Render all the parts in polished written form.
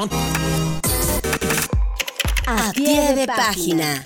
A pie de página.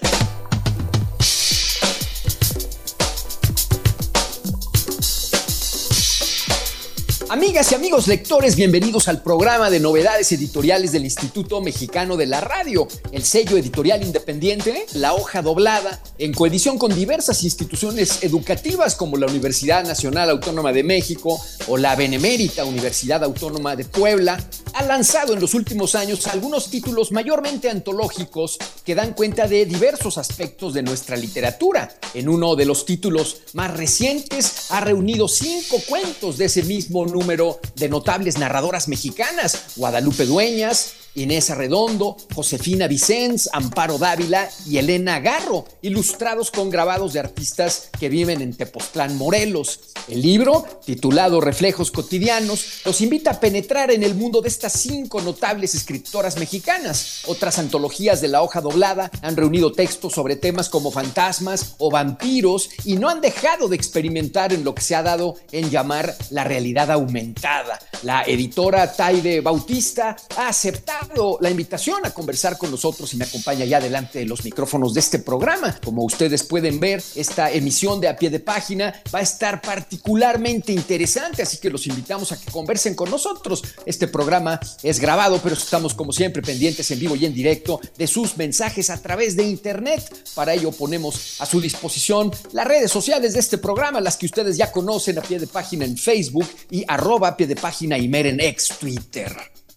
Amigas y amigos lectores, bienvenidos al programa de novedades editoriales del Instituto Mexicano de la Radio, el sello editorial independiente, La Hoja Doblada, en coedición con diversas instituciones educativas como la Universidad Nacional Autónoma de México o la Benemérita Universidad Autónoma de Puebla. Ha lanzado en los últimos años algunos títulos mayormente antológicos que dan cuenta de diversos aspectos de nuestra literatura. En uno de los títulos más recientes ha reunido 5 cuentos de ese mismo número de notables narradoras mexicanas: Guadalupe Dueñas, Inés Arredondo, Josefina Vicens, Amparo Dávila y Elena Garro, ilustrados con grabados de artistas que viven en Tepoztlán, Morelos. El libro, titulado Reflejos Cotidianos, nos invita a penetrar en el mundo de estas 5 notables escritoras mexicanas. Otras antologías de La Hoja Doblada han reunido textos sobre temas como fantasmas o vampiros y no han dejado de experimentar en lo que se ha dado en llamar la realidad aumentada. La editora Taide Bautista ha aceptado la invitación a conversar con nosotros y me acompaña ya delante de los micrófonos de este programa. Como ustedes pueden ver, esta emisión de A Pie de Página va a estar particularmente interesante, así que los invitamos a que conversen con nosotros. Este programa es grabado, pero estamos como siempre pendientes en vivo y en directo de sus mensajes a través de internet. Para ello ponemos a su disposición las redes sociales de este programa, las que ustedes ya conocen: A Pie de Página en Facebook y @A Pie de Página Imer en ex Twitter.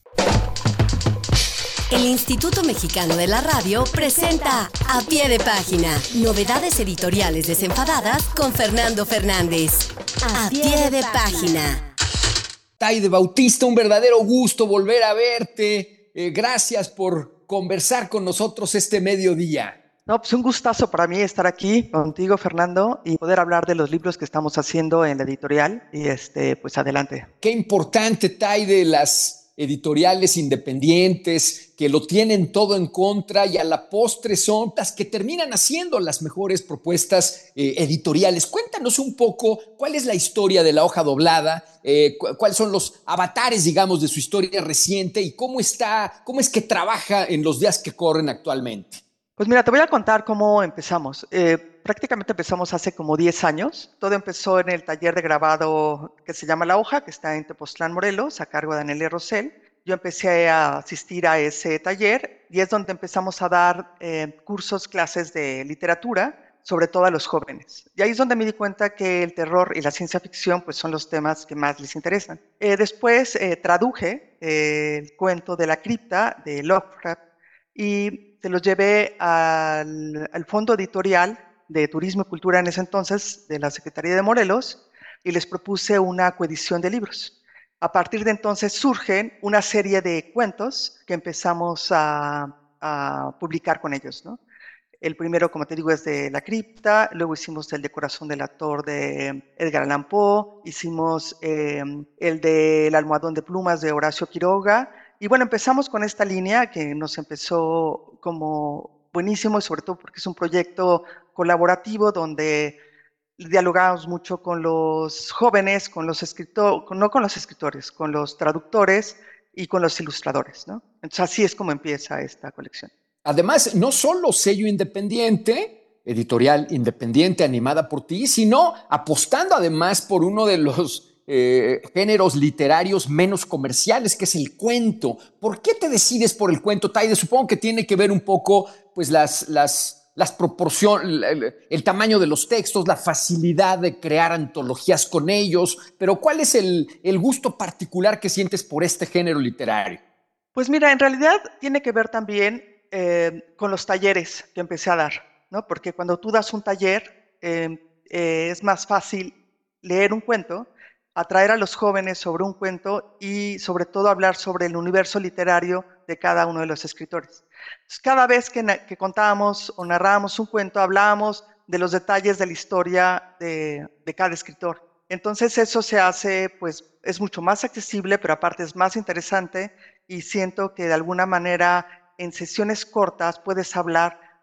El Instituto Mexicano de la Radio presenta A Pie de Página, novedades editoriales desenfadadas con Fernando Fernández. A Pie de Página. Taide Bautista, un verdadero gusto volver a verte. Gracias por conversar con nosotros este mediodía. No, pues un gustazo para mí estar aquí contigo, Fernando, y poder hablar de los libros que estamos haciendo en la editorial. Y pues adelante. Qué importante, Taide, las editoriales independientes que lo tienen todo en contra y a la postre son las que terminan haciendo las mejores propuestas editoriales. Cuéntanos un poco cuál es la historia de La Hoja Doblada, cuáles son los avatares, digamos, de su historia reciente y cómo es que trabaja en los días que corren actualmente. Pues mira, te voy a contar cómo empezamos. Prácticamente empezamos hace como 10 años. Todo empezó en el taller de grabado que se llama La Hoja, que está en Tepoztlán, Morelos, a cargo de Anelia Rosell. Yo empecé a asistir a ese taller y es donde empezamos a dar cursos, clases de literatura, sobre todo a los jóvenes. Y ahí es donde me di cuenta que el terror y la ciencia ficción pues, son los temas que más les interesan. Después traduje el cuento de La Cripta de Lovecraft y se los llevé al Fondo Editorial de Turismo y Cultura en ese entonces, de la Secretaría de Morelos, y les propuse una coedición de libros. A partir de entonces surgen una serie de cuentos que empezamos a publicar con ellos, ¿no? El primero, como te digo, es de La Cripta, luego hicimos el de Corazón del Actor de Edgar Allan Poe, hicimos el de El Almohadón de Plumas de Horacio Quiroga, y bueno, empezamos con esta línea que nos empezó como buenísimo, y sobre todo porque es un proyecto colaborativo donde dialogamos mucho con los jóvenes, con los escritores, no con los escritores, con los traductores y con los ilustradores, ¿no? Entonces así es como empieza esta colección. Además, no solo sello independiente, editorial independiente animada por ti, sino apostando además por uno de los géneros literarios menos comerciales, que es el cuento. ¿Por qué te decides por el cuento, Taide? Supongo que tiene que ver un poco pues las proporciones, el tamaño de los textos, la facilidad de crear antologías con ellos, pero ¿cuál es el gusto particular que sientes por este género literario? Pues mira, en realidad tiene que ver también con los talleres que empecé a dar, ¿no? Porque cuando tú das un taller es más fácil leer un cuento, atraer a los jóvenes sobre un cuento y sobre todo hablar sobre el universo literario de cada uno de los escritores. Entonces, cada vez que contábamos o narrábamos un cuento, hablábamos de los detalles de la historia de cada escritor. Entonces eso se hace, pues es mucho más accesible, pero aparte es más interesante y siento que de alguna manera en sesiones cortas puedes hablar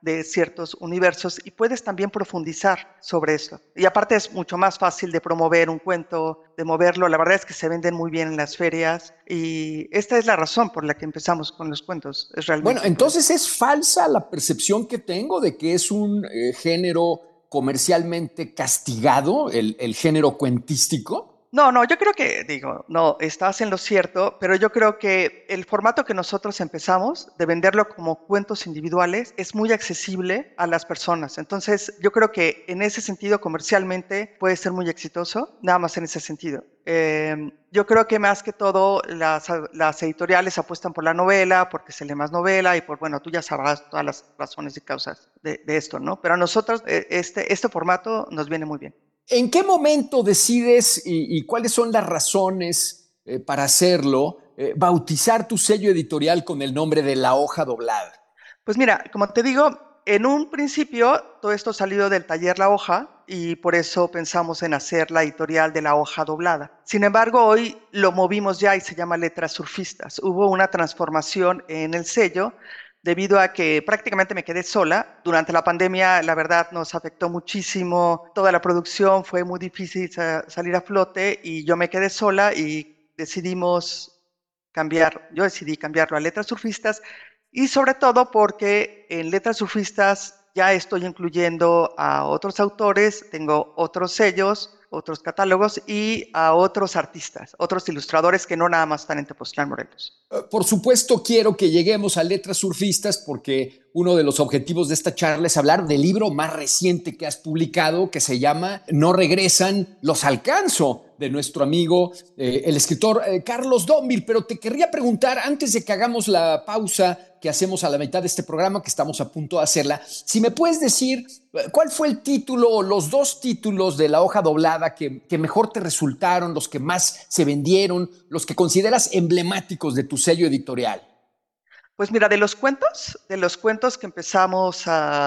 de ciertos universos y puedes también profundizar sobre esto. Y aparte es mucho más fácil de promover un cuento, de moverlo. La verdad es que se venden muy bien en las ferias y esta es la razón por la que empezamos con los cuentos. Es Bueno, realmente por eso. entonces es falsa la percepción que tengo de que es un género comercialmente castigado, el género cuentístico. No, yo creo que, digo, no, estás en lo cierto, pero yo creo que el formato que nosotros empezamos de venderlo como cuentos individuales es muy accesible a las personas. Entonces, yo creo que en ese sentido comercialmente puede ser muy exitoso, nada más en ese sentido. Yo creo que más que todo las editoriales apuestan por la novela, porque se lee más novela y por, bueno, tú ya sabrás todas las razones y causas de esto, ¿no? Pero a nosotros este formato nos viene muy bien. ¿En qué momento decides y cuáles son las razones para hacerlo, bautizar tu sello editorial con el nombre de La Hoja Doblada? Pues mira, como te digo, en un principio todo esto salió del taller La Hoja y por eso pensamos en hacer la editorial de La Hoja Doblada. Sin embargo, hoy lo movimos ya y se llama Letras Surfistas. Hubo una transformación en el sello debido a que prácticamente me quedé sola. Durante la pandemia, la verdad, nos afectó muchísimo. Toda la producción fue muy difícil salir a flote y yo me quedé sola y yo decidí cambiarlo a Letras Surfistas y sobre todo porque en Letras Surfistas ya estoy incluyendo a otros autores, tengo otros sellos, otros catálogos y a otros artistas, otros ilustradores que no nada más están en Tepoztlán, Morelos. Por supuesto, quiero que lleguemos a Letras Surfistas porque uno de los objetivos de esta charla es hablar del libro más reciente que has publicado, que se llama No regresan, los alcanzo, de nuestro amigo, el escritor Carlos Dómbil. Pero te querría preguntar, antes de que hagamos la pausa que hacemos a la mitad de este programa, que estamos a punto de hacerla, si me puedes decir cuál fue el título o los dos títulos de La Hoja Doblada que mejor te resultaron, los que más se vendieron, los que consideras emblemáticos de tu sello editorial. Pues mira, de los cuentos que empezamos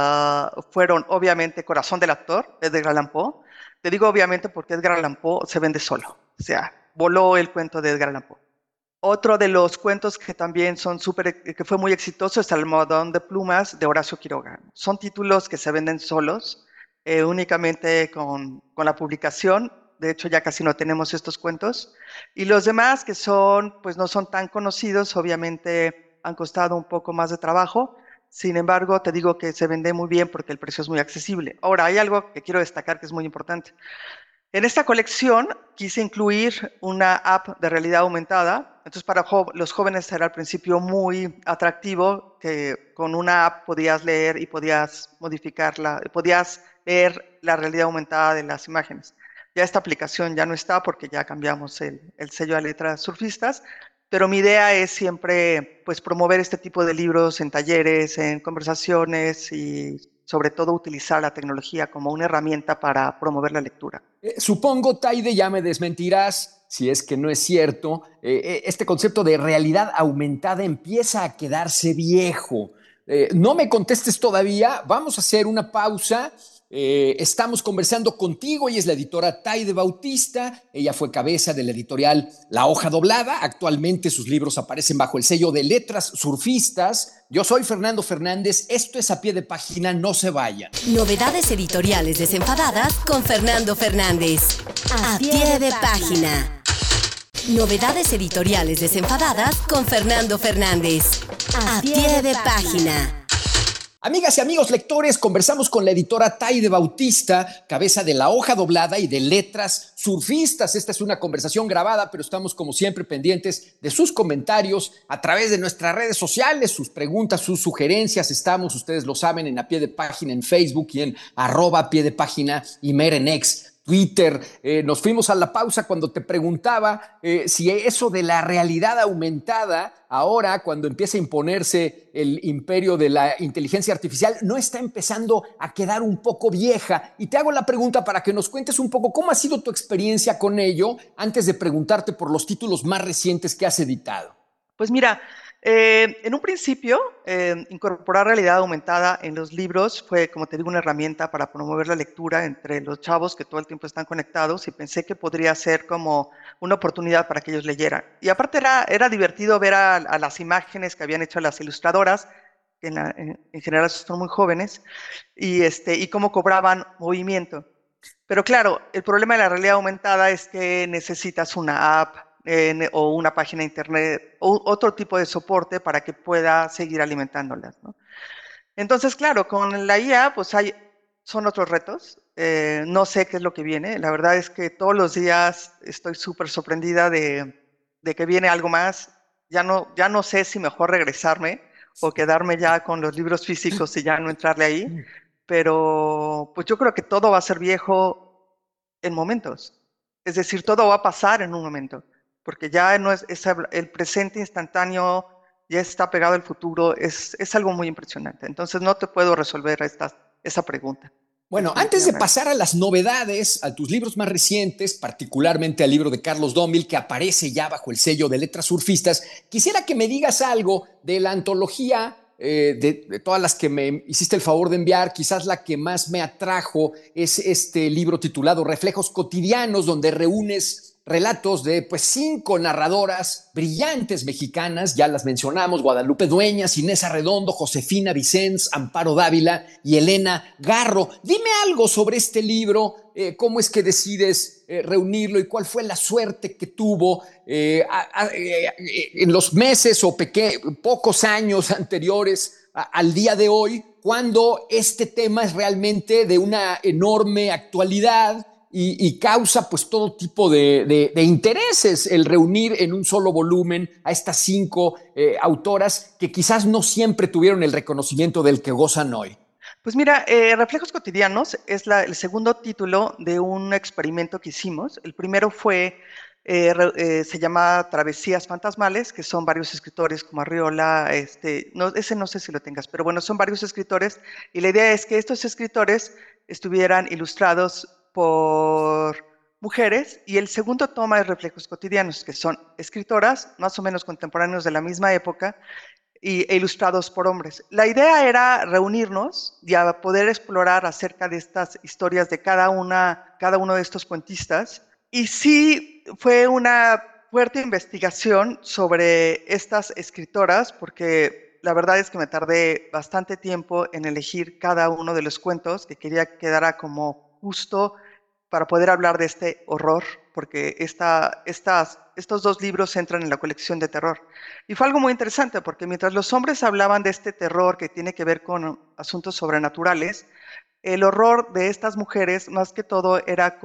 fueron obviamente Corazón del Actor, de Edgar Allan Poe. Te digo obviamente porque Edgar Allan Poe se vende solo, o sea, voló el cuento de Edgar Allan Poe. Otro de los cuentos que también que fue muy exitoso es Almohadón de Plumas de Horacio Quiroga. Son títulos que se venden solos, únicamente con la publicación. De hecho, ya casi no tenemos estos cuentos. Y los demás que pues no son tan conocidos, obviamente han costado un poco más de trabajo. Sin embargo, te digo que se vende muy bien porque el precio es muy accesible. Ahora, hay algo que quiero destacar que es muy importante. En esta colección quise incluir una app de realidad aumentada. Entonces, para los jóvenes era al principio muy atractivo que con una app podías leer y podías modificarla, podías ver la realidad aumentada de las imágenes. Ya esta aplicación ya no está porque ya cambiamos el sello a Letras Surfistas, pero mi idea es siempre pues, promover este tipo de libros en talleres, en conversaciones y sobre todo utilizar la tecnología como una herramienta para promover la lectura. Supongo, Taide, ya me desmentirás si es que no es cierto, este concepto de realidad aumentada empieza a quedarse viejo. No me contestes todavía, vamos a hacer una pausa. Estamos conversando contigo, ella es la editora Taide Bautista, ella fue cabeza de la editorial La Hoja Doblada, actualmente sus libros aparecen bajo el sello de Letras Surfistas. Yo soy Fernando Fernández, esto es A Pie de Página, no se vayan. Novedades editoriales desenfadadas con Fernando Fernández. A Pie de Página. Novedades editoriales desenfadadas con Fernando Fernández. A Pie de Página. Amigas y amigos lectores, conversamos con la editora Taide Bautista, cabeza de La Hoja Doblada y de Letras Surfistas. Esta es una conversación grabada, pero estamos como siempre pendientes de sus comentarios a través de nuestras redes sociales, sus preguntas, sus sugerencias. Estamos, ustedes lo saben, en A Pie de Página en Facebook y en @PieDePágina y Mer en X. Twitter. Nos fuimos a la pausa cuando te preguntaba si eso de la realidad aumentada, ahora cuando empieza a imponerse el imperio de la inteligencia artificial, no está empezando a quedar un poco vieja. Y te hago la pregunta para que nos cuentes un poco cómo ha sido tu experiencia con ello antes de preguntarte por los títulos más recientes que has editado. Pues mira, en un principio, incorporar realidad aumentada en los libros fue, como te digo, una herramienta para promover la lectura entre los chavos que todo el tiempo están conectados y pensé que podría ser como una oportunidad para que ellos leyeran. Y aparte era divertido ver a las imágenes que habían hecho las ilustradoras, que en general son muy jóvenes, y cómo cobraban movimiento. Pero claro, el problema de la realidad aumentada es que necesitas una app o una página de internet o otro tipo de soporte para que pueda seguir alimentándolas, ¿no? Entonces, claro, con la IA, pues son otros retos. No sé qué es lo que viene. La verdad es que todos los días estoy súper sorprendida de que viene algo más. Ya no sé si mejor regresarme o quedarme ya con los libros físicos y ya no entrarle ahí. Pero pues yo creo que todo va a ser viejo en momentos. Es decir, todo va a pasar en un momento, porque ya no el presente instantáneo ya está pegado al futuro, es algo muy impresionante. Entonces no te puedo resolver esa pregunta. Bueno, antes de pasar a las novedades, a tus libros más recientes, particularmente al libro de Carlos Dómil, que aparece ya bajo el sello de Letras Surfistas, quisiera que me digas algo de la antología de todas las que me hiciste el favor de enviar. Quizás la que más me atrajo es este libro titulado Reflejos Cotidianos, donde reúnes relatos de pues 5 narradoras brillantes mexicanas, ya las mencionamos: Guadalupe Dueñas, Inés Arredondo, Josefina Vicens, Amparo Dávila y Elena Garro. Dime algo sobre este libro, cómo es que decides reunirlo y cuál fue la suerte que tuvo en los meses o pocos años anteriores al día de hoy, cuando este tema es realmente de una enorme actualidad y causa pues todo tipo de intereses el reunir en un solo volumen a estas 5 autoras que quizás no siempre tuvieron el reconocimiento del que gozan hoy. Pues mira, Reflejos Cotidianos es el segundo título de un experimento que hicimos. El primero se llama Travesías Fantasmales, que son varios escritores como Arriola, ese no sé si lo tengas, pero bueno, son varios escritores, y la idea es que estos escritores estuvieran ilustrados por mujeres, y el segundo toma es Reflejos Cotidianos, que son escritoras más o menos contemporáneos de la misma época, e ilustrados por hombres. La idea era reunirnos y a poder explorar acerca de estas historias de cada uno de estos cuentistas. Y sí, fue una fuerte investigación sobre estas escritoras, porque la verdad es que me tardé bastante tiempo en elegir cada uno de los cuentos que quería que quedara como justo para poder hablar de este horror, porque estos 2 libros entran en la colección de terror. Y fue algo muy interesante, porque mientras los hombres hablaban de este terror que tiene que ver con asuntos sobrenaturales, el horror de estas mujeres, más que todo, era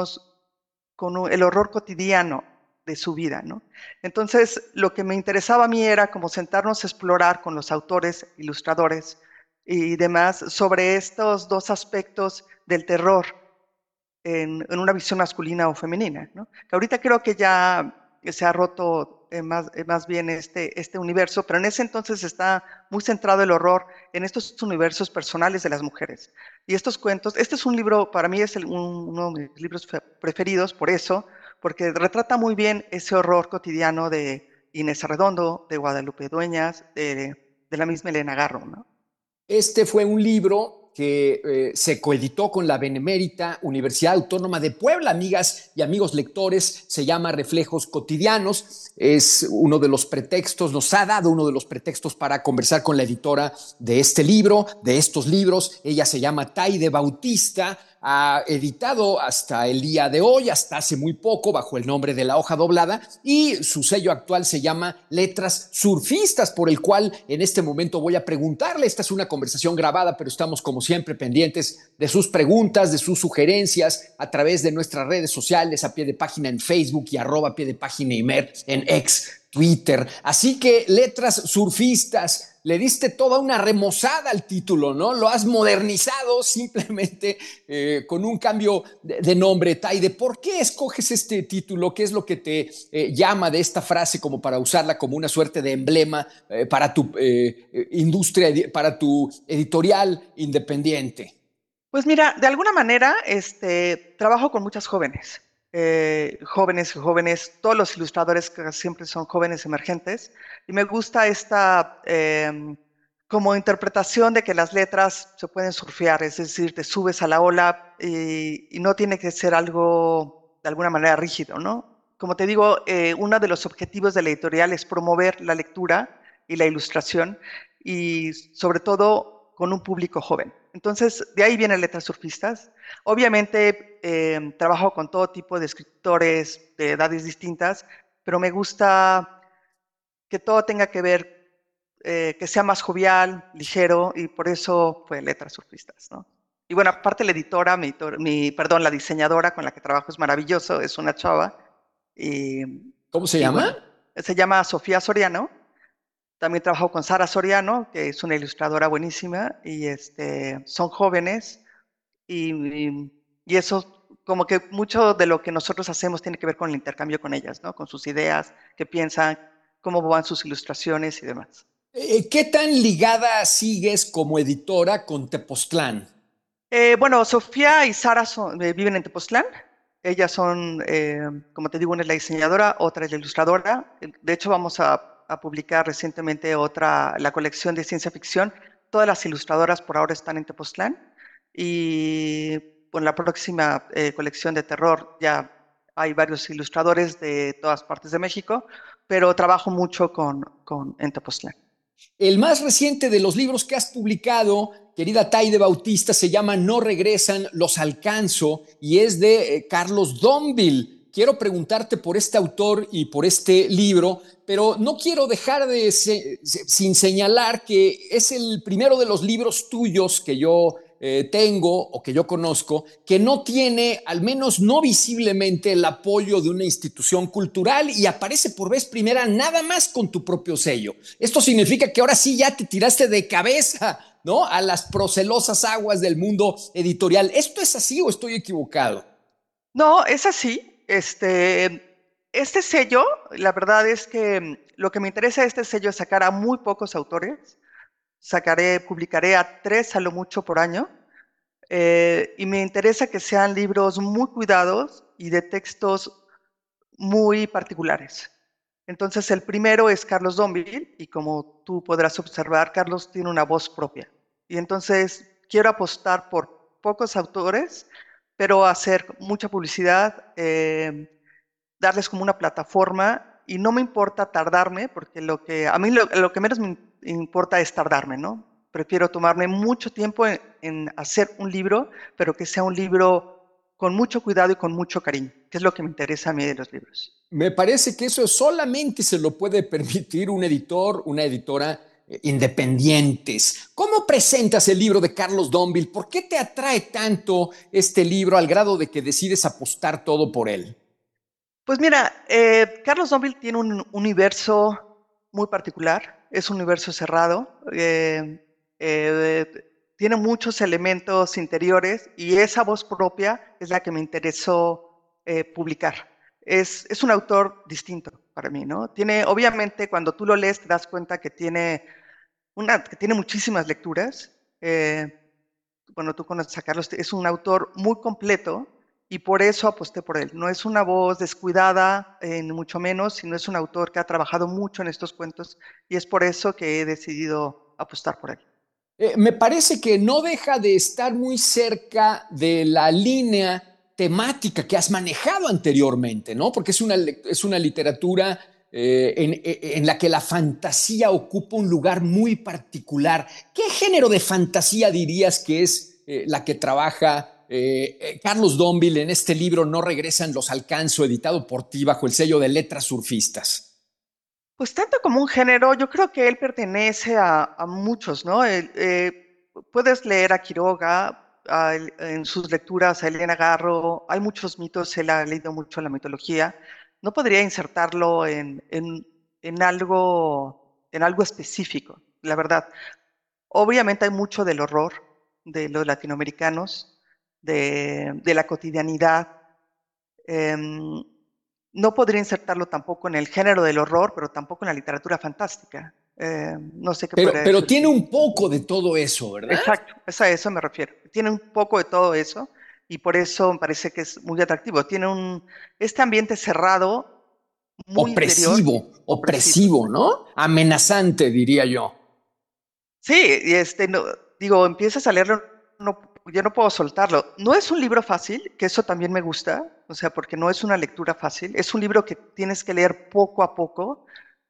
el horror cotidiano de su vida, ¿no? Entonces, lo que me interesaba a mí era como sentarnos a explorar con los autores, ilustradores y demás sobre estos 2 aspectos del terror en una visión masculina o femenina, ¿no? Que ahorita creo que ya se ha roto más bien este universo, pero en ese entonces está muy centrado el horror en estos universos personales de las mujeres. Y estos cuentos, este es un libro, para mí es uno de mis libros preferidos, por eso, porque retrata muy bien ese horror cotidiano de Inés Arredondo, de Guadalupe Dueñas, de la misma Elena Garro, ¿no? Este fue un libro que se coeditó con la Benemérita Universidad Autónoma de Puebla, amigas y amigos lectores. Se llama Reflejos Cotidianos. Es uno de los pretextos, nos ha dado uno de los pretextos para conversar con la editora de este libro, de estos libros. Ella se llama Taide Bautista. Ha editado hasta el día de hoy, hasta hace muy poco, bajo el nombre de La Hoja Doblada, y su sello actual se llama Letras Surfistas, por el cual en este momento voy a preguntarle. Esta es una conversación grabada, pero estamos como siempre pendientes de sus preguntas, de sus sugerencias a través de nuestras redes sociales, a pie de página en Facebook y @ pie de página Imer en X, Twitter. Así que Letras Surfistas, le diste toda una remozada al título, ¿no? Lo has modernizado simplemente con un cambio de nombre. Taide, ¿por qué escoges este título? ¿Qué es lo que te llama de esta frase como para usarla como una suerte de emblema para tu industria, para tu editorial independiente? Pues mira, de alguna manera trabajo con muchas jóvenes. Jóvenes, todos los ilustradores que siempre son jóvenes emergentes, y me gusta esta como interpretación de que las letras se pueden surfear, es decir, te subes a la ola y no tiene que ser algo de alguna manera rígido, ¿no? Como te digo, uno de los objetivos de la editorial es promover la lectura y la ilustración, y sobre todo con un público joven. Entonces, de ahí vienen Letras Surfistas. Obviamente, trabajo con todo tipo de escritores de edades distintas, pero me gusta que todo tenga que ver, que sea más jovial, ligero, y por eso fue Letras Surfistas, ¿no? Y bueno, aparte la editora, perdón, la diseñadora con la que trabajo es maravilloso, es una chava. Y, ¿Cómo se y llama? bueno, se llama Sofía Soriano. También trabajo con Sara Soriano, que es una ilustradora buenísima, y son jóvenes, y eso, como que mucho de lo que nosotros hacemos tiene que ver con el intercambio con ellas, ¿no? Con sus ideas, qué piensan, cómo van sus ilustraciones y demás. ¿Qué tan ligada sigues como editora con Tepoztlán? Bueno, Sofía y Sara viven en Tepoztlán. Ellas son, como te digo, una es la diseñadora, otra es la ilustradora. De hecho, vamos a publicar recientemente la colección de ciencia ficción. Todas las ilustradoras por ahora están en Tepoztlán. Y con la próxima colección de terror ya hay varios ilustradores de todas partes de México, pero trabajo mucho en Tepoztlán. El más reciente de los libros que has publicado, querida Taide Bautista, se llama No regresan, los alcanzo y es de Carlos Dombil. Quiero preguntarte por este autor y por este libro, pero no quiero dejar sin señalar que es el primero de los libros tuyos que yo tengo o que yo conozco, que no tiene, al menos no visiblemente, el apoyo de una institución cultural y aparece por vez primera nada más con tu propio sello. Esto significa que ahora sí ya te tiraste de cabeza, ¿no?, a las procelosas aguas del mundo editorial. ¿Esto es así o estoy equivocado? No, es así. Este sello, la verdad es que lo que me interesa de este sello es sacar a muy pocos autores. Publicaré a 3 a lo mucho por año. Y me interesa que sean libros muy cuidados y de textos muy particulares. Entonces, el primero es Carlos Dombil, y como tú podrás observar, Carlos tiene una voz propia. Y entonces quiero apostar por pocos autores, pero hacer mucha publicidad, darles como una plataforma, y no me importa tardarme, porque a mí lo que menos me importa es tardarme, ¿no? Prefiero tomarme mucho tiempo en hacer un libro, pero que sea un libro con mucho cuidado y con mucho cariño, que es lo que me interesa a mí de los libros. Me parece que eso solamente se lo puede permitir un editor, una editora independientes. ¿Cómo presentas el libro de Carlos Dombil? ¿Por qué te atrae tanto este libro al grado de que decides apostar todo por él? Pues mira, Carlos Dombil tiene un universo muy particular, es un universo cerrado, tiene muchos elementos interiores, y esa voz propia es la que me interesó publicar. Es un autor distinto para mí, ¿no? Obviamente, cuando tú lo lees te das cuenta que tiene muchísimas lecturas. Bueno, tú conoces a Carlos, es un autor muy completo, y por eso aposté por él. No es una voz descuidada, ni mucho menos, sino es un autor que ha trabajado mucho en estos cuentos, y es por eso que he decidido apostar por él. Me parece que no deja de estar muy cerca de la línea temática que has manejado anteriormente, ¿no? Porque es una literatura en la que la fantasía ocupa un lugar muy particular. ¿Qué género de fantasía dirías que es la que trabaja Carlos Dombil en este libro No regresan, los alcanzo, editado por ti bajo el sello de Letras Surfistas? Pues tanto como un género, yo creo que él pertenece a muchos, ¿no? Puedes leer a Quiroga, en sus lecturas a Elena Garro, hay muchos mitos, él ha leído mucho la mitología. No podría insertarlo en algo específico, la verdad. Obviamente hay mucho del horror de los latinoamericanos, de la cotidianidad. Em, no podría insertarlo tampoco en el género del horror, pero tampoco en la literatura fantástica. No sé qué podría Pero decir. tiene un poco de todo eso, ¿verdad? Exacto, es a eso me refiero. Tiene un poco de todo eso, y por eso me parece que es muy atractivo. Tiene este ambiente cerrado, muy interior, opresivo. Opresivo, ¿no? Amenazante, diría yo. Sí, y digo, empiezas a leerlo, yo no puedo soltarlo. No es un libro fácil, que eso también me gusta, o sea, porque no es una lectura fácil. Es un libro que tienes que leer poco a poco,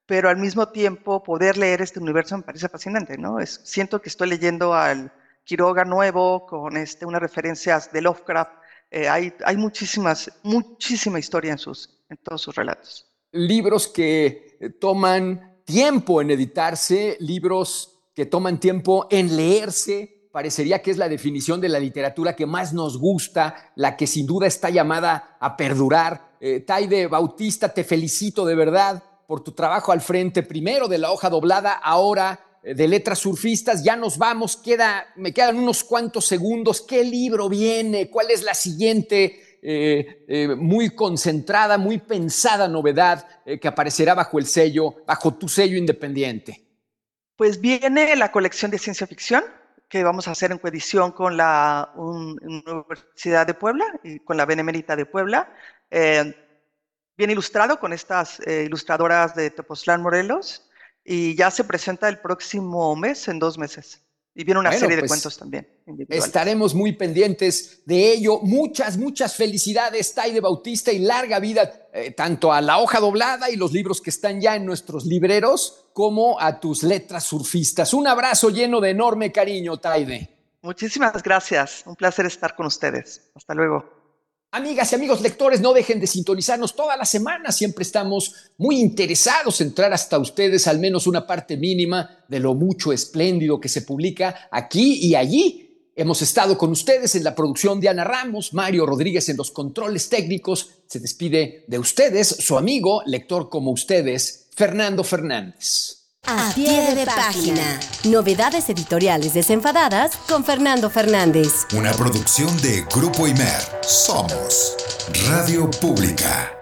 pero al mismo tiempo poder leer este universo me parece fascinante, ¿no? Siento que estoy leyendo al Quiroga nuevo con unas referencias de Lovecraft. Hay muchísima historia en todos sus relatos. Libros que toman tiempo en editarse, libros que toman tiempo en leerse. Parecería que es la definición de la literatura que más nos gusta, la que sin duda está llamada a perdurar. Taide Bautista, te felicito de verdad por tu trabajo al frente, primero de La Hoja Doblada, ahora de Letras Surfistas. Ya nos vamos, me quedan unos cuantos segundos. ¿Qué libro viene? ¿Cuál es la siguiente muy concentrada, muy pensada novedad que aparecerá bajo tu sello independiente? Pues viene la colección de ciencia ficción que vamos a hacer en coedición con la Universidad de Puebla y con la Benemérita de Puebla. Bien ilustrado con estas ilustradoras de Tepoztlán, Morelos, y ya se presenta el próximo mes, en 2 meses. Y viene una serie de cuentos también. Estaremos muy pendientes de ello. Muchas felicidades, Taide Bautista, y larga vida tanto a La Hoja Doblada y los libros que están ya en nuestros libreros, como a tus Letras Surfistas. Un abrazo lleno de enorme cariño, Taide. Muchísimas gracias. Un placer estar con ustedes. Hasta luego. Amigas y amigos lectores, no dejen de sintonizarnos toda la semana. Siempre estamos muy interesados en entrar hasta ustedes al menos una parte mínima de lo mucho espléndido que se publica aquí y allí. Hemos estado con ustedes en la producción Diana Ramos, Mario Rodríguez en los controles técnicos. Se despide de ustedes su amigo, lector como ustedes, Fernando Fernández. A pie de página. Novedades editoriales desenfadadas con Fernando Fernández. Una producción de Grupo Imer. Somos Radio Pública.